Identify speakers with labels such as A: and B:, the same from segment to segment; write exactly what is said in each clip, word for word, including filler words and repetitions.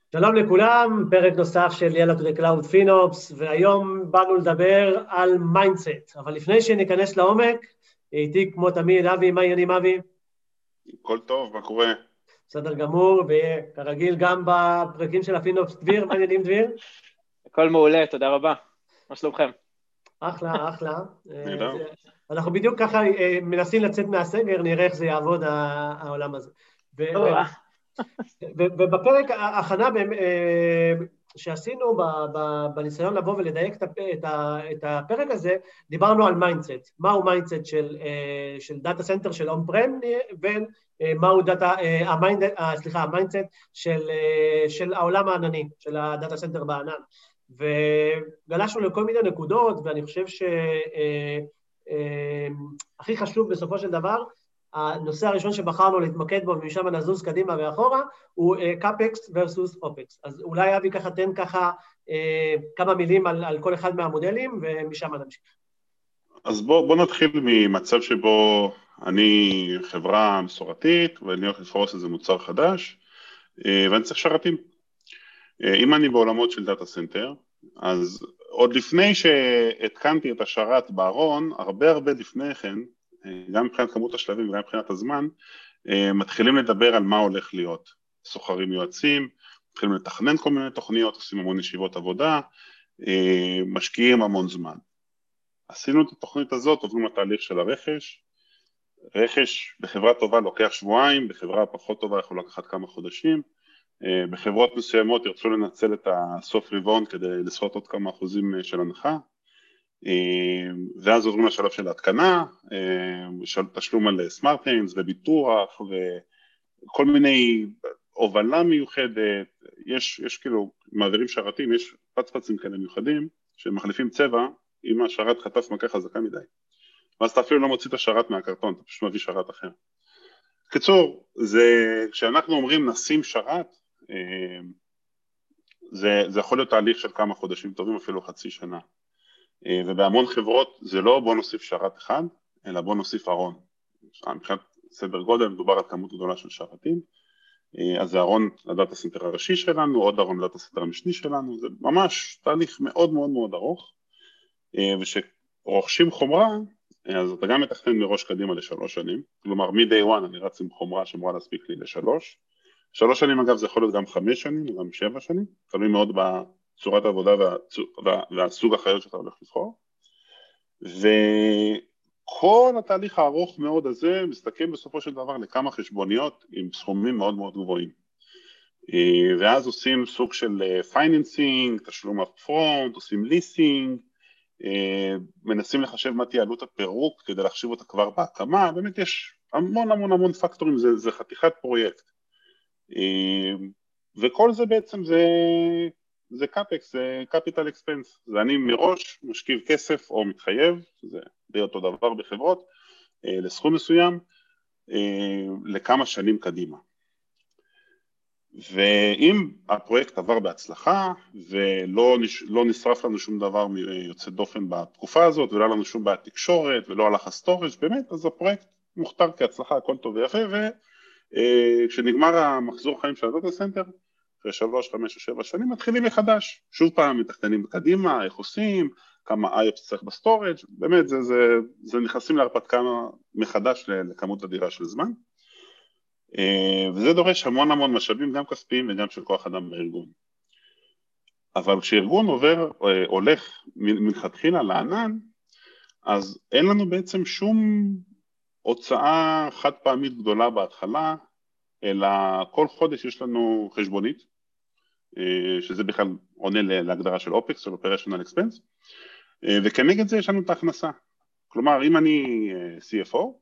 A: שלום לכולם, פרק נוסף של יאללה to the cloud FinOps, והיום באנו לדבר על מיינדסט, אבל לפני שניכנס לעומק, איתי כמו תמיד, אבי, מה העניינים אבי?
B: הכל טוב, מה קורה?
A: בסדר גמור, וכרגיל גם בפרקים של הפינופס, דביר, מה העניינים דביר?
C: הכל מעולה, תודה רבה. מה שלומכם?
A: אחלה, אחלה.
B: נהדר.
A: אנחנו בדיוק ככה מנסים לצאת מהסגר, נראה איך זה יעבוד העולם הזה. ובפרק ההכנה שעשינו בניסיון לבוא ולדייק את הפרק הזה, דיברנו על מיינדסט, מהו מיינדסט של דאטה סנטר של און פרם, ומהו דאטה, סליחה, המיינדסט של העולם הענני, של הדאטה סנטר בענן. וגלשנו לכל מיני נקודות, ואני חושב שהכי חשוב בסופו של דבר, הנושא הראשון שבחרנו להתמקד בו, ומשם נזוז קדימה ואחורה, הוא קאפקס versus אופקס. אז אולי אבי ככה תן ככה כמה מילים על, על כל אחד מהמודלים, ומשם נמשיך.
B: אז בוא, בוא נתחיל ממצב שבו אני חברה מסורתית, ואני הולך לפרוס איזה מוצר חדש, ואני צריך שרתים. אם אני בעולמות של דאטה סנטר, אז עוד לפני שהתקנתי את השרת בארון, הרבה הרבה לפני כן, גם מבחינת כמות השלבים וגם מבחינת הזמן, מתחילים לדבר על מה הולך להיות. סוחרים יועצים, מתחילים לתכנן כל מיני תוכניות, עושים המון ישיבות עבודה, משקיעים המון זמן. עשינו את התוכנית הזאת, עוברים לתהליך של הרכש, רכש בחברה טובה לוקח שבועיים, בחברה פחות טובה יכול לקחת כמה חודשים, בחברות מסוימות ירצו לנצל את הסוף רבעון כדי לסחוט עוד כמה אחוזים של הנחה, ואז עוברים לשלב של ההתקנה, של תשלום על סמארט-איינס וביטוח וכל מיני הובלה מיוחדת, יש, יש כאילו מעבירים שרתים, יש פצפצים כאלה מיוחדים שמחליפים צבע, אם השרת חטף מכה חזקה מדי, ואז אתה אפילו לא מוציא את השרת מהקרטון, אתה פשוט מביא שרת אחר. קיצור, זה, כשאנחנו אומרים נשים שרת, זה, זה יכול להיות תהליך של כמה חודשים טובים, אפילו חצי שנה. ובהמון חברות זה לא בוא נוסיף שרת אחד, אלא בוא נוסיף ארון. מבחינת סדר גודל, מדובר על כמות גדולה של שרתים, אז זה ארון לדאטה סנטר הראשי שלנו, עוד ארון לדאטה סנטר המשני שלנו, זה ממש תהליך מאוד מאוד מאוד ארוך, ושרוכשים חומרה, אז אתה גם מתכנן מראש קדימה לשלוש שנים, כלומר מ-day one אני רץ עם חומרה שאמורה להספיק לי לשלוש, שלוש שנים אגב זה יכול להיות גם חמש שנים, גם שבע שנים, תלוי מאוד בצורת העבודה וה, והסוג החיות שאתה הולך לבחור, וכל התהליך הארוך מאוד הזה מסתכם בסופו של דבר לכמה חשבוניות עם סכומים מאוד מאוד גבוהים, ואז עושים סוג של פייננסינג, תשלום אפפרונט, עושים ליסינג, מנסים לחשב מה תהיה עלות הפירוק כדי להחשיב אותה כבר בהקמה, באמת יש המון המון המון פקטורים, זה, זה חתיכת פרויקט, וכל זה בעצם זה, זה קאפקס, זה capital expense, זה אני מראש משכיב כסף או מתחייב, זה די אותו דבר בחברות, לסכום מסוים, לכמה שנים קדימה. ואם הפרויקט עבר בהצלחה, ולא לא נשרף לנו שום דבר מיוצא דופן בתקופה הזאת, ולא לנו שום בעיה תקשורת, ולא הלך הסטורג' באמת, אז הפרויקט מוכתר כהצלחה, הכל טוב ויפה, וכשנגמר המחזור חיים של הדאטה סנטר, אחרי שלוש, חמש או שבע שנים, מתחילים מחדש. שוב פעם מתכננים קדימה, איך עושים, כמה איי צריך בסטורג', באמת זה, זה, זה נכנסים להרפתקה מחדש לכמות אדירה של זמן. וזה דורש המון המון משאבים, גם כספיים וגם של כוח אדם בארגון. אבל כשארגון עובר, הולך מלכתחילה לענן, אז אין לנו בעצם שום הוצאה חד פעמית גדולה בהתחלה, אלא כל חודש יש לנו חשבונית, שזה בכלל עונה להגדרה של אופקס, של Operational Expense, וכנגד זה יש לנו את ההכנסה. כלומר, אם אני סי אף או,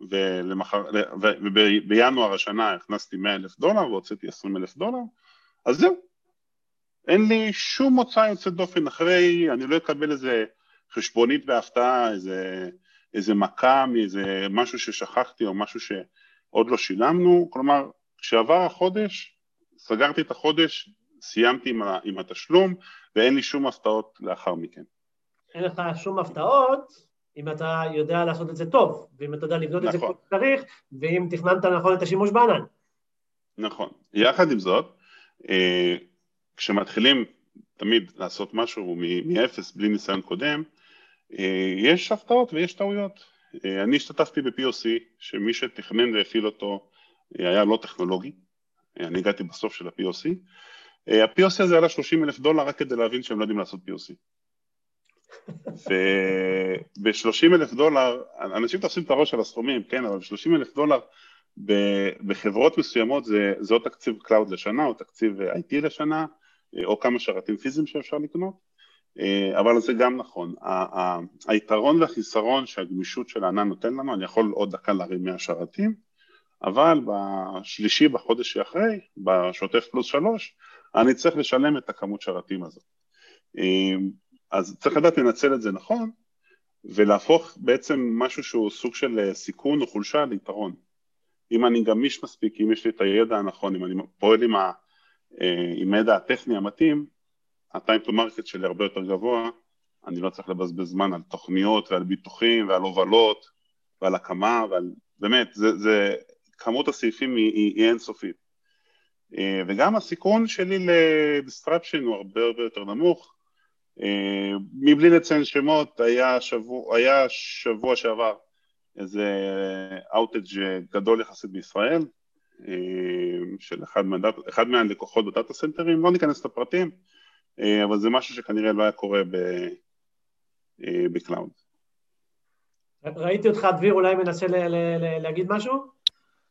B: ובינואר השנה הכנסתי מאה אלף דולר והוצאתי עשרים אלף דולר, אז זהו, אין לי שום מוצא יוצאת דופן אחרי, אני לא אקבל איזה חשבונית בהפתעה, איזה, איזה מכה מאיזה משהו ששכחתי או משהו שעוד לא שילמנו, כלומר, כשעבר החודש, סגרתי את החודש, סיימתי עם, עם התשלום, ואין לי שום הפתעות לאחר מכן.
A: אין לך שום הפתעות, אם אתה יודע לעשות את זה טוב, ואם אתה יודע לבנות נכון. את זה כמו שצריך, ואם תכננת נכון את השימוש בענן.
B: נכון. יחד עם זאת, כשמתחילים תמיד לעשות משהו מאפס בלי ניסיון קודם, יש הפתעות ויש טעויות. אני השתתפתי ב-פי או סי, שמי שתכנן והפעיל אותו היה לא טכנולוגי, אני הגעתי בסוף של ה-פי או סי, ה-פי או סי הזה עלה שלושים אלף דולר רק כדי להבין שהם לא יודעים לעשות פי או סי. וב-שלושים אלף דולר, אנשים תופסים את הראש על הסכומים, כן, אבל ב-שלושים אלף דולר בחברות מסוימות זה, זה או תקציב קלאוד לשנה, או תקציב איי טי לשנה, או כמה שרתים פיזיים שאפשר לקנות, אבל זה גם נכון. היתרון והחיסרון שהגמישות של הענן נותן לנו, אני יכול עוד דקה להרים מאה שרתים, אבל בשלישי בחודש שאחרי, בשוטף פלוס שלוש, אני צריך לשלם את הכמות שרתים הזאת. אז צריך לדעת לנצל את זה נכון, ולהפוך בעצם משהו שהוא סוג של סיכון או חולשה ליתרון. אם אני גמיש מספיק, אם יש לי את הידע הנכון, אם אני פועל עם, ה, עם הידע הטכני המתאים, ה-time to market שלי הרבה יותר גבוה, אני לא צריך לבזבז זמן על תוכניות ועל ביטוחים ועל הובלות ועל הקמה, ועל, באמת, זה, זה, כמות הסעיפים היא, היא, היא אינסופית. וגם הסיכון שלי לדיסטרפשן הוא הרבה הרבה יותר נמוך, מבלי לציין שמות, היה שבוע, היה שבוע שעבר איזה אאוטג' גדול יחסית בישראל, של אחד, מהדאט, אחד מהלקוחות בדאטה סנטרים, לא ניכנס לפרטים, אבל זה משהו שכנראה לא היה קורה בקלאוד.
A: ראיתי אותך, דביר, אולי מנסה ל- ל- ל- להגיד משהו?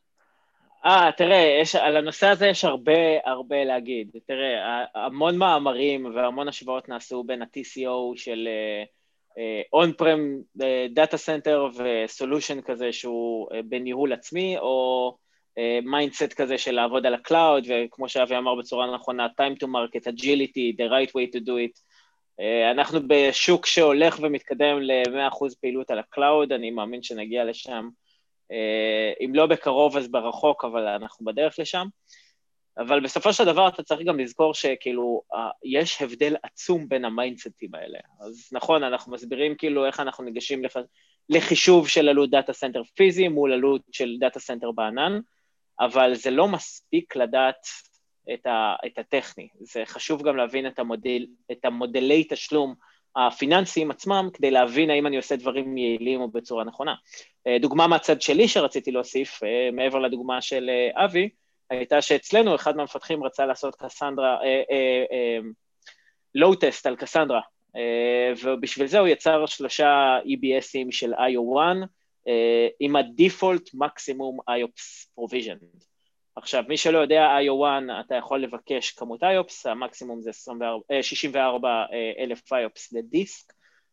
C: אה, תראה, יש, על הנושא הזה יש הרבה, הרבה להגיד. תראה, המון מאמרים והמון השוואות נעשו בין ה-טי סי או של uh, on-prem data center ו-solution כזה שהוא uh, בניהול עצמי, או מיינדסט uh, כזה של לעבוד על הקלאוד, וכמו שאבי אמר בצורה נכונה, time to market, agility, the right way to do it. Uh, אנחנו בשוק שהולך ומתקדם ל-מאה אחוז פעילות על הקלאוד, אני מאמין שנגיע לשם. אם לא בקרוב אז ברחוק, אבל אנחנו בדרך לשם. אבל בסופו של דבר אתה צריך גם לזכור שכאילו יש הבדל עצום בין המיינדסטים האלה. אז נכון, אנחנו מסבירים כאילו איך אנחנו ניגשים לח... לחישוב של עלות דאטה סנטר פיזי מול עלות של דאטה סנטר בענן, אבל זה לא מספיק לדעת את, ה... את הטכני. זה חשוב גם להבין את, המודל... את המודלי תשלום הפיננסיים עצמם, כדי להבין האם אני עושה דברים יעילים או בצורה נכונה. דוגמה מהצד שלי שרציתי להוסיף, מעבר לדוגמה של אבי, הייתה שאצלנו אחד מהמפתחים רצה לעשות קסנדרה, לואו טסט על קסנדרה, ובשביל זה הוא יצר שלושה אי בי אסים של איי או אחת, עם ה-Default Maximum איי או פי אס Provision. עכשיו, מי שלא יודע, איי או אחת, אתה יכול לבקש כמות איי או פי אס, המקסימום זה שישים וארבע אלף איי או פי אס לדיסק,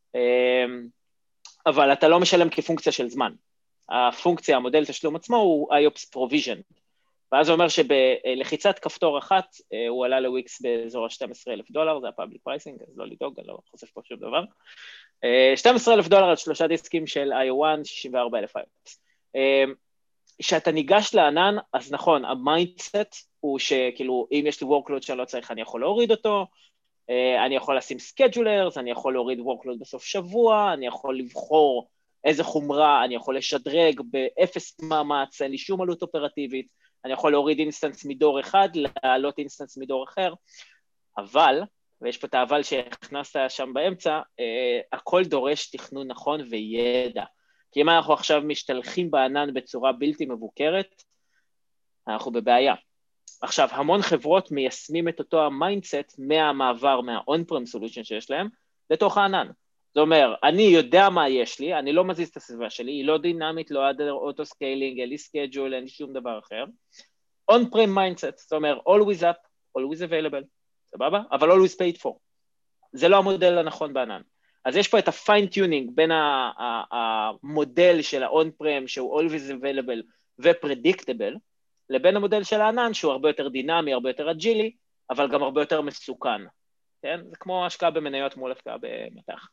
C: אבל אתה לא משלם כפונקציה של זמן. הפונקציה, המודל תשלום עצמו, הוא איי או פי אס Provision. ואז זה אומר שבלחיצת כפתור אחת, הוא עלה לוויקס באזור ה-שנים עשר אלף דולר, זה הפאבליק פרייסינג, אז לא לדאוג, אני לא חושף פה שום דבר. שנים עשר אלף דולר על שלושה דיסקים של איי או אחת, שישים וארבע אלף איי או פי אס. כשאתה ניגש לענן, אז נכון, המיינדסט הוא שכאילו, אם יש לי workload שאני לא צריך, אני יכול להוריד אותו, אני יכול לשים schedulers, אני יכול להוריד workload בסוף שבוע, אני יכול לבחור איזה חומרה, אני יכול לשדרג באפס מאמץ, אין לי שום עלות אופרטיבית, אני יכול להוריד אינסטנס מדור אחד, לעלות אינסטנס מדור אחר, אבל, ויש פה את האבל שהכנסת שם באמצע, הכל דורש תכנון נכון וידע. כי אם אנחנו עכשיו משתלחים בענן בצורה בלתי מבוקרת, אנחנו בבעיה. עכשיו, המון חברות מיישמים את אותו המיינדסט מהמעבר, מה-on-prem solution שיש להם, לתוך הענן. זאת אומרת, אני יודע מה יש לי, אני לא מזיז את הסביבה שלי, היא לא דינמית, לא עד אוטו-סקיילינג, אין לי schedule, אין לי שום דבר אחר. on-prem mindset, זאת אומרת, always up, always available, סבבה? אבל always paid for. זה לא המודל הנכון בענן. אז יש פה את ה-fine-tuning בין המודל של ה-on-prem, שהוא always available ו-predictable, לבין המודל של הענן, שהוא הרבה יותר דינמי, הרבה יותר אג'ילי, אבל גם הרבה יותר מסוכן. כן? זה כמו השקעה במניות מול השקעה במתח.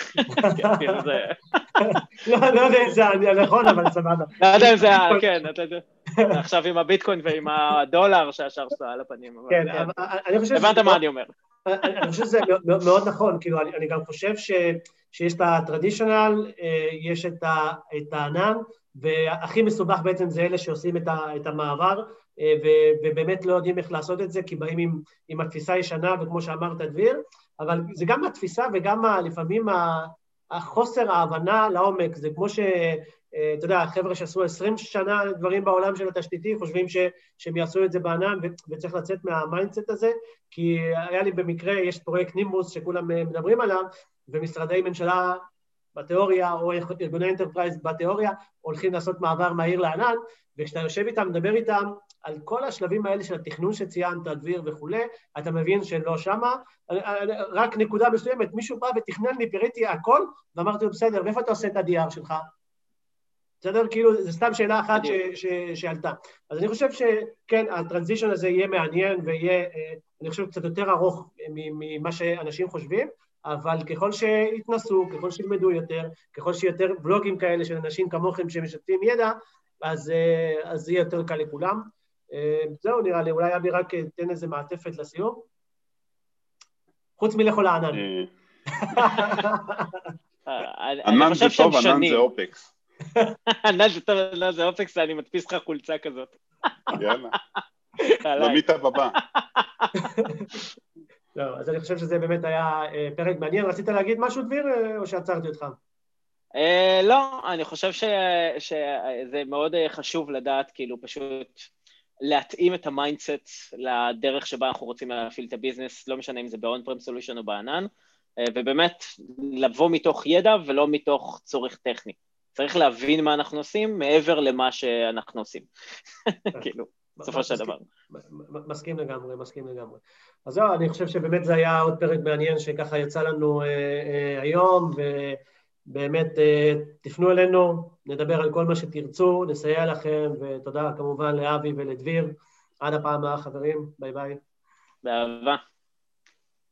A: לא יודע אם זה נכון, אבל סבבה.
C: לא יודע אם זה, כן, עכשיו עם הביטקוין ועם הדולר שהשאר שלה על הפנים. הבנת מה אני אומר.
A: אני חושב שזה מאוד נכון, כאילו, אני גם חושב שיש את הטרדישיונל, יש את הענן, והכי מסובך בעצם זה אלה שעושים את, ה, את המעבר, ו, ובאמת לא יודעים איך לעשות את זה, כי באים עם, עם התפיסה הישנה, וכמו שאמרת דביר, אבל זה גם התפיסה וגם ה, לפעמים החוסר ההבנה לעומק, זה כמו ש... אתה יודע, החבר'ה שעשו עשרים שנה דברים בעולם של התשתיתי, חושבים ש, שהם יעשו את זה בענן, וצריך לצאת מהמיינדסט הזה, כי היה לי במקרה, יש פרויקט נימבוס שכולם מדברים עליו, ומשרדי ממשלה בתיאוריה, או ארגוני אנטרפרייז בתיאוריה, הולכים לעשות מעבר מהיר לענן, וכשאתה יושב איתם, מדבר איתם על כל השלבים האלה של התכנון שציינת, דביר וכו', אתה מבין שלא שמה, רק נקודה מסוימת, מישהו בא ותכנן לי, פיריתי הכל, ואמרתי לו, בסדר, ואיפה אתה עושה את ה-די אר שלך? בסדר? כאילו, זו סתם שאלה אחת ש- ש- שעלתה. אז אני חושב שכן, הטרנזישן הזה יהיה מעניין, ויהיה, אני חושב, קצת יותר ארוך ממה שאנשים חושבים, אבל ככל שיתנסו, ככל שילמדו יותר, ככל שיותר בלוגים כאלה של אנשים כמוכם שמשתפים ידע, אז, אז זה יהיה יותר קל לכולם. זהו, נראה לי, אולי אבי רק תן איזה מעטפת לסיום. חוץ מלכל הענן.
B: ענן זה טוב, ענן זה אופקס.
C: ענן זה טוב, ענן זה אופקס, אני מדפיס לך חולצה כזאת.
B: יאללה. למית הבא.
A: לא, אז אני חושב שזה באמת היה פרק מעניין. רצית להגיד משהו, דביר, או שעצרתי אותך?
C: לא, אני חושב שזה מאוד חשוב לדעת, כאילו פשוט להתאים את המיינדסט לדרך שבה אנחנו רוצים להפעיל את הביזנס, לא משנה אם זה ב-on-prem solution או בענן, ובאמת לבוא מתוך ידע ולא מתוך צורך טכני. צריך להבין מה אנחנו עושים מעבר למה שאנחנו עושים. כאילו, בסופו של דבר.
A: מסכים לגמרי, מסכים לגמרי. אז זהו, אני חושב שבאמת זה היה עוד פרק מעניין שככה יצא לנו היום, ובאמת תפנו אלינו, נדבר על כל מה שתרצו, נסייע לכם, ותודה כמובן לאבי ולדביר. עד הפעם הבאה, חברים. ביי ביי.
C: באהבה.